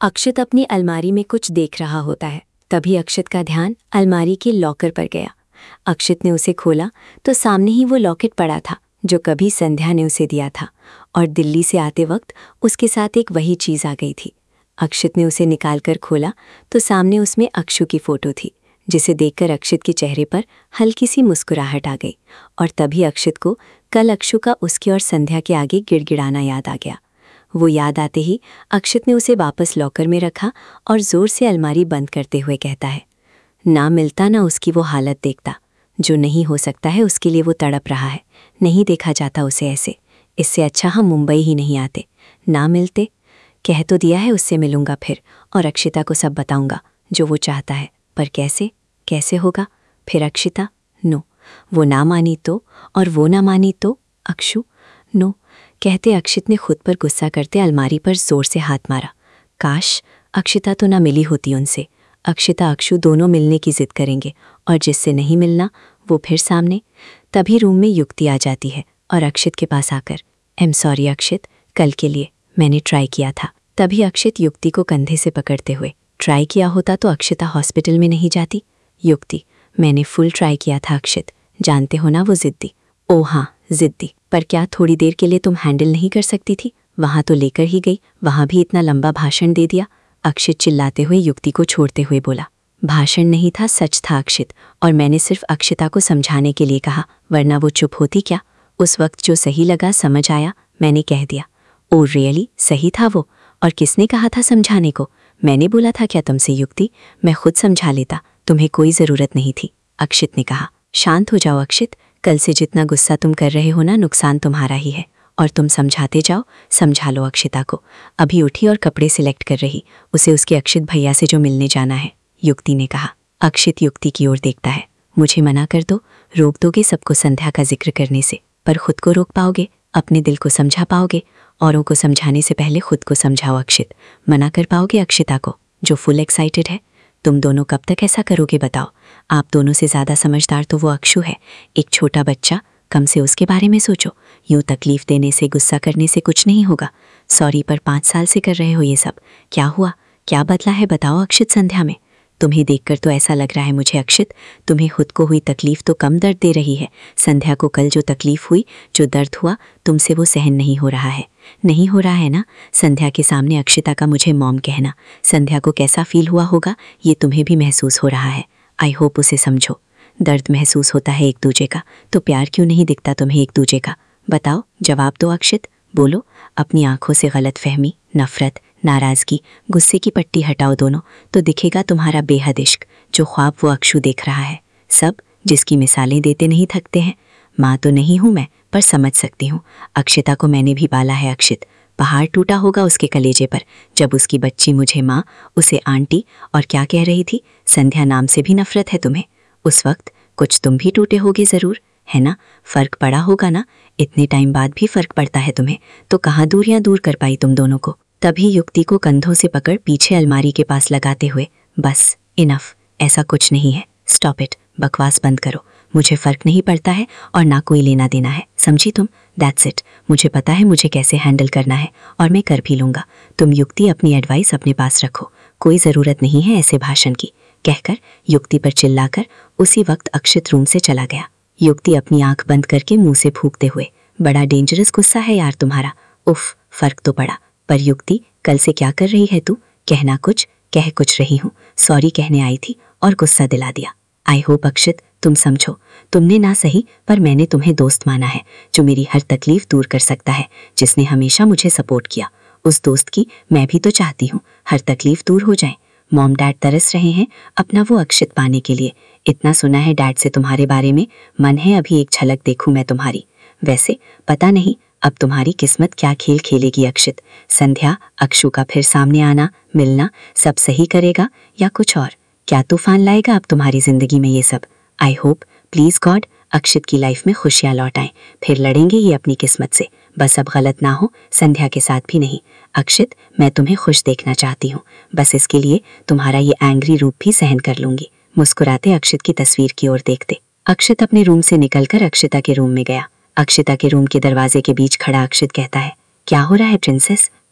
अक्षत अपनी अलमारी में कुछ देख रहा होता है। तभी अक्षत का ध्यान अलमारी के लॉकर पर गया। अक्षत ने उसे खोला तो सामने ही वो लॉकेट पड़ा था जो कभी संध्या ने उसे दिया था, और दिल्ली से आते वक्त उसके साथ एक वही चीज़ आ गई थी। अक्षत ने उसे निकालकर खोला तो सामने उसमें अक्षु की फ़ोटो थी, जिसे देखकर अक्षत के चेहरे पर हल्की सी मुस्कुराहट आ गई। और तभी अक्षत को कल अक्षु का उसकी और संध्या के आगे गिड़गिड़ाना याद आ गया। वो याद आते ही अक्षत ने उसे वापस लॉकर में रखा और ज़ोर से अलमारी बंद करते हुए कहता है, ना मिलता ना उसकी वो हालत देखता। जो नहीं हो सकता है उसके लिए वो तड़प रहा है। नहीं देखा जाता उसे ऐसे। इससे अच्छा हम मुंबई ही नहीं आते। ना मिलते। कह तो दिया है उससे मिलूंगा फिर, और अक्षिता को सब बताऊंगा जो वो चाहता है। पर कैसे कैसे होगा फिर? अक्षिता नो, वो ना मानी तो, और वो ना मानी तो अक्षु नो। कहते अक्षित ने खुद पर गुस्सा करते अलमारी पर जोर से हाथ मारा। काश अक्षिता तो ना मिली होती उनसे। अक्षिता अक्षु दोनों मिलने की जिद करेंगे, और जिससे नहीं मिलना वो फिर सामने। तभी रूम में युक्ति आ जाती है और अक्षित के पास आकर, आई एम सॉरी अक्षित, कल के लिए मैंने ट्राई किया था। तभी अक्षित युक्ति को कंधे से पकड़ते हुए, ट्राई किया होता तो अक्षिता हॉस्पिटल में नहीं जाती। युक्ति, मैंने फुल ट्राई किया था अक्षित, जानते हो ना वो जिद्दी। ओ हाँ जिद्दी, पर क्या थोड़ी देर के लिए तुम हैंडल नहीं कर सकती थी? वहां तो लेकर ही गई, वहां भी इतना लंबा भाषण दे दिया। अक्षित चिल्लाते हुए युक्ति को छोड़ते हुए बोला, भाषण नहीं था, सच था अक्षित, और मैंने सिर्फ अक्षिता को समझाने के लिए कहा, वरना वो चुप होती क्या? उस वक्त जो सही लगा, समझ आया, मैंने कह दिया। ओ रियली, सही था वो? और किसने कहा था समझाने को? मैंने बोला था क्या तुमसे युक्ति? मैं खुद समझा लेता, तुम्हें कोई ज़रूरत नहीं थी। अक्षित ने कहा। शांत हो जाओ अक्षित, कल से जितना गुस्सा तुम कर रहे हो ना, नुकसान तुम्हारा ही है, और तुम समझाते जाओ। समझा लो अक्षिता को। अभी उठी और कपड़े सिलेक्ट कर रही, उसे उसके अक्षित भैया से जो मिलने जाना है, युक्ति ने कहा। अक्षित युक्ति की ओर देखता है। मुझे मना कर दो, रोक दोगे सबको संध्या का जिक्र करने से, पर खुद को रोक पाओगे? अपने दिल को समझा पाओगे? औरों को समझाने से पहले खुद को समझाओ अक्षित। मना कर पाओगे अक्षिता को, जो फुल एक्साइटेड है? तुम दोनों कब तक ऐसा करोगे बताओ? आप दोनों से ज़्यादा समझदार तो वो अक्षु है, एक छोटा बच्चा। कम से उसके बारे में सोचो। यूँ तकलीफ देने से, गुस्सा करने से कुछ नहीं होगा। सॉरी, पर 5 साल से कर रहे हो ये सब। क्या हुआ, क्या बदला है बताओ अक्षित संध्या में? तुम्हें देखकर तो ऐसा लग रहा है मुझे अक्षित, तुम्हें खुद को हुई तकलीफ तो कम दर्द दे रही है। संध्या को कल जो तकलीफ हुई, जो दर्द हुआ, तुमसे वो सहन नहीं हो रहा है। नहीं हो रहा है ना? संध्या के सामने अक्षिता का मुझे मॉम कहना, संध्या को कैसा फील हुआ होगा ये तुम्हें भी महसूस हो रहा है। आई होप उसे समझो। दर्द महसूस होता है एक दूजे का, तो प्यार क्यों नहीं दिखता तुम्हें एक दूजे का? बताओ, जवाब दो अक्षित, बोलो। अपनी आंखों से गलत फहमी, नफरत, नाराज़गी, गुस्से की पट्टी हटाओ दोनों, तो दिखेगा तुम्हारा बेहद इश्क, जो ख्वाब वो अक्षु देख रहा है। सब जिसकी मिसालें देते नहीं थकते हैं। माँ तो नहीं हूँ मैं, पर समझ सकती हूँ। अक्षिता को मैंने भी पाला है अक्षित। पहाड़ टूटा होगा उसके कलेजे पर जब उसकी बच्ची मुझे माँ, उसे आंटी, और क्या कह रही थी, संध्या नाम से भी नफरत है तुम्हें। उस वक्त कुछ तुम भी टूटे होगे ज़रूर, है ना? फ़र्क पड़ा होगा ना? इतने टाइम बाद भी फ़र्क पड़ता है तुम्हें, तो कहाँ दूरियां दूर कर पाई तुम दोनों को? तभी युक्ति को कंधों से पकड़ पीछे अलमारी के पास लगाते हुए, बस इनफ, ऐसा कुछ नहीं है, स्टॉप इट, बकवास बंद करो। मुझे फ़र्क नहीं पड़ता है और ना कोई लेना देना है, समझी तुम? That's it. मुझे पता है मुझे कैसे हैंडल करना है, और मैं कर भी लूँगा। तुम युक्ति अपनी एडवाइस अपने पास रखो, कोई ज़रूरत नहीं है ऐसे भाषण की, कहकर युक्ति पर चिल्लाकर उसी वक्त अक्षित रूम से चला गया। युक्ति अपनी आंख बंद करके मुंह से फूंकते हुए, बड़ा डेंजरस गुस्सा है यार तुम्हारा। उफ, फ़र्क तो पड़ा। पर युक्ति, कल से क्या कर रही है तू? कहना कुछ, कह कुछ रही हूँ। सॉरी कहने आई थी और गुस्सा दिला दिया। आई होप अक्षित तुम समझो। तुमने ना सही, पर मैंने तुम्हें दोस्त माना है, जो मेरी हर तकलीफ दूर कर सकता है, जिसने हमेशा मुझे सपोर्ट किया। उस दोस्त की मैं भी तो चाहती हूँ हर तकलीफ दूर हो जाए। मॉम डैड तरस रहे हैं अपना वो अक्षित पाने के लिए। इतना सुना है डैड से तुम्हारे बारे में, मन है अभी एक झलक देखूं मैं तुम्हारी। वैसे पता नहीं अब तुम्हारी किस्मत क्या खेल खेलेगी अक्षित। संध्या, अक्षु का फिर सामने आना, मिलना, सब सही करेगा या कुछ और? क्या तूफान लाएगा अब तुम्हारी जिंदगी में ये सब? I hope, please God, Akshit की लाइफ में खुशियाँ लौट आएं। फिर लड़ेंगे ये अपनी किस्मत से। बस अब गलत ना हो, संध्या के साथ भी नहीं। अक्षित, मैं तुम्हें खुश देखना चाहती हूँ, बस इसके लिए तुम्हारा ये एंग्री रूप भी सहन कर लूंगी। मुस्कुराते अक्षित की तस्वीर की ओर देखते अक्षित अपने रूम से निकलकर अक्षिता के रूम में गया। अक्षिता के रूम के दरवाजे के बीच खड़ा अक्षित कहता है, क्या हो रहा है प्रिंसेस?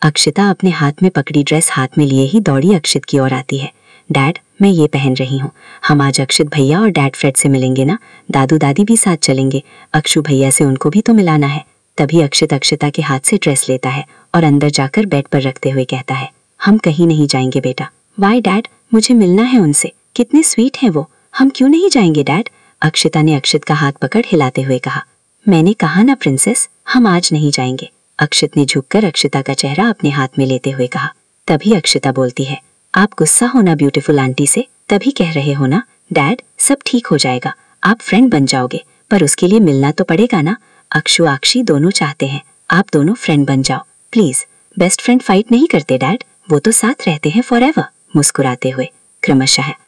अक्षिता अपने हाथ में पकड़ी ड्रेस हाथ में लिए ही दौड़ी अक्षित की ओर आती है। डैड, मैं ये पहन रही हूँ। हम आज अक्षित भैया और डैड फ्रेड से मिलेंगे ना? दादू दादी भी साथ चलेंगे। अक्षु भैया से उनको भी तो मिलाना है। तभी अक्षित अक्षिता के हाथ से ड्रेस लेता है और अंदर जाकर बेड पर रखते हुए कहता है, हम कहीं नहीं जाएंगे बेटा। Why dad? मुझे मिलना है उनसे। कितने स्वीट हैं वो। हम क्यों नहीं जाएंगे डैड? अक्षिता ने अक्षित का हाथ पकड़ हिलाते हुए कहा। मैंने कहा ना प्रिंसेस, हम आज नहीं जाएंगे। अक्षित ने झुककर अक्षिता का चेहरा अपने हाथ में लेते हुए कहा। तभी अक्षिता बोलती है, आप गुस्सा हो ना ब्यूटीफुल आंटी से? तभी कह रहे हो ना डैड सब ठीक हो जाएगा, आप फ्रेंड बन जाओगे, पर उसके लिए मिलना तो पड़ेगा ना। अक्षु आक्षी दोनों चाहते हैं आप दोनों फ्रेंड बन जाओ प्लीज। बेस्ट फ्रेंड फाइट नहीं करते डैड, वो तो साथ रहते हैं फॉरएवर। मुस्कुराते हुए क्रमशः